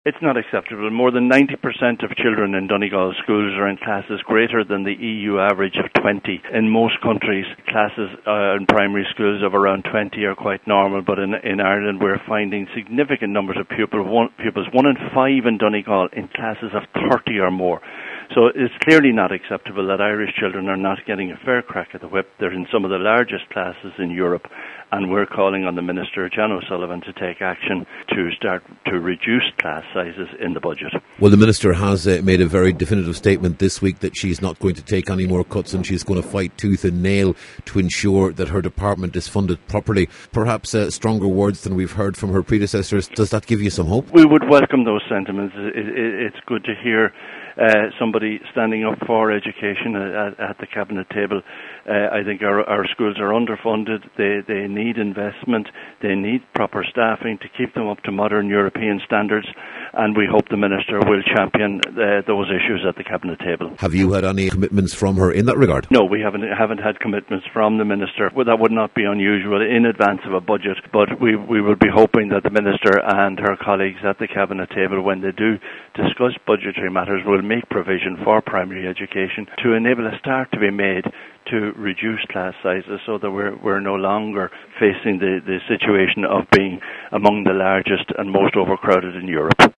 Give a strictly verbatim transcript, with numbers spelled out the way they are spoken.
It's not acceptable. More than ninety percent of children in Donegal schools are in classes greater than the E U average of twenty. In most countries, classes uh, in primary schools of around twenty are quite normal, but in, in Ireland we're finding significant numbers of pupil, one, pupils, one in five in Donegal, in classes of thirty or more. So it's clearly not acceptable that Irish children are not getting a fair crack at the whip. They're in some of the largest classes in Europe, and we're calling on the Minister, John O'Sullivan, to take action to start to reduce class sizes in the budget. Well, the Minister has uh, made a very definitive statement this week that she's not going to take any more cuts, and she's going to fight tooth and nail to ensure that her department is funded properly. Perhaps uh, stronger words than we've heard from her predecessors. Does that give you some hope? We would welcome those sentiments. It, it, it's good to hear Uh, somebody standing up for education at, at the cabinet table. Uh, I think our, our schools are underfunded. They, they need investment. They need proper staffing to keep them up to modern European standards, and we hope the Minister will champion uh, those issues at the cabinet table. Have you had any commitments from her in that regard? No, we haven't haven't had commitments from the Minister. Well, that would not be unusual in advance of a budget, but we, we would be hoping that the Minister and her colleagues at the cabinet table, when they do discuss budgetary matters, will make provision for primary education to enable a start to be made to reduce class sizes so that we're, we're no longer facing the, the situation of being among the largest and most overcrowded in Europe.